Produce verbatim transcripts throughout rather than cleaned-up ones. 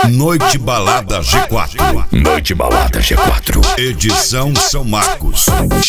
Noite Balada G quatro. Noite Balada G quatro. Edição São Marcos.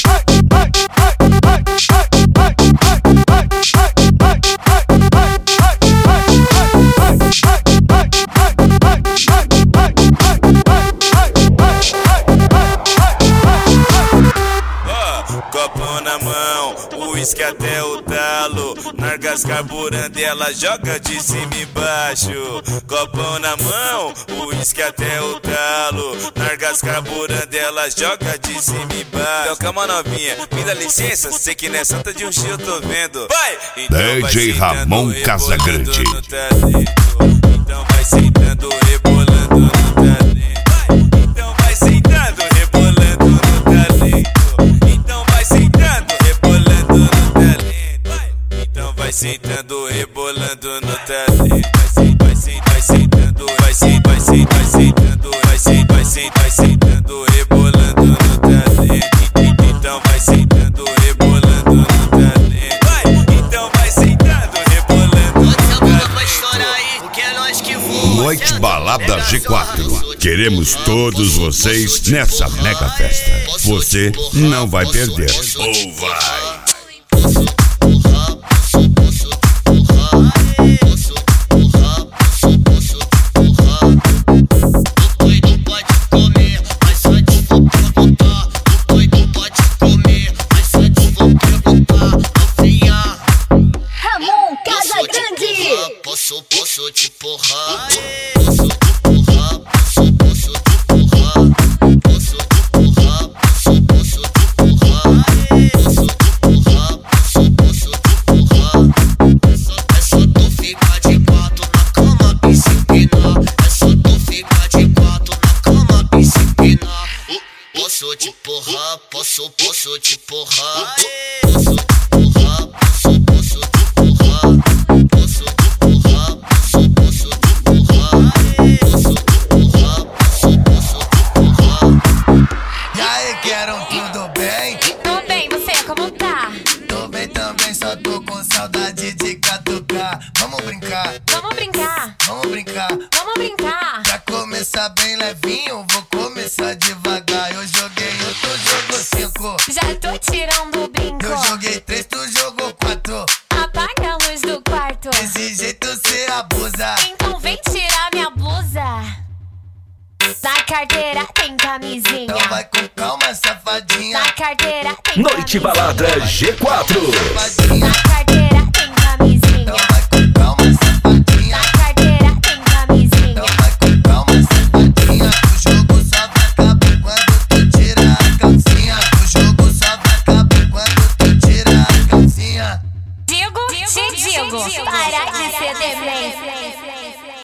Copo na mão, uísque até o talo. Nargas carburando, ela joga de cima e baixo. Copão na mão, uísque até o talo. Nargas carburando, ela joga de cima e baixo. Então calma novinha, me dá licença, sei que não é santa de um X eu tô vendo. Vai! Então D J Ramon Casagrande. Então vai sentando, rebolando no talento. Então vai sentando, rebolando no talento. Então vai sentando, rebolando no talento. Então vai sentando, rebolando no talento. Vai sentando, vai sentando, vai sentando, vai sentando, vai sentando, vai sentando, vai sentando, rebolando no talento. Então vai sentando, rebolando no talento. Vai, então vai sentando, rebolando no talento. Noite Balada G quatro. Queremos todos vocês nessa mega festa. Você não vai perder. Ou vai. Ramon Casagrande. Posso, posso te porrar. Posso te porrar, posso, posso te porrar. Posso te porrar, posso, posso te porrar. Posso te porrar, posso, posso te porrar. É só tu ficar de quatro na cama e se empinar. É só tu ficar de quatro na cama e se empinar. Posso te porrar, posso, posso te porrar. Posso te porrar, posso, posso te porrar. Posso te porrar, posso, posso te porrar. Posso te porrar, posso, posso te porrar. E aí, quero tudo bem? Tô bem, você como tá? Tô bem também, só tô com saudade de catucar. Vamos brincar, Vamos brincar, vamos brincar. vamos brincar. Pra começar bem levinho, vou começar devagar. Eu joguei um, tu jogou cinco. Já tô tirando o brinco. Eu joguei três, tu jogou quatro. Apaga a luz do quarto. Desse jeito cê abusa. Então vem tirar minha blusa. Na carteira tem camisinha. Então vai com calma, safadinha. Na carteira tem Noite camisinha. Balada G quatro. Safadinha. Na carteira tem camisinha. Então vai com calma, safadinha. Na carteira tem camisinha. Então vai com calma, safadinha. O jogo só vai acabar quando tu tira a calcinha. O jogo só vai acabar quando tu tira a calcinha. Digo, te digo, para de ser demente.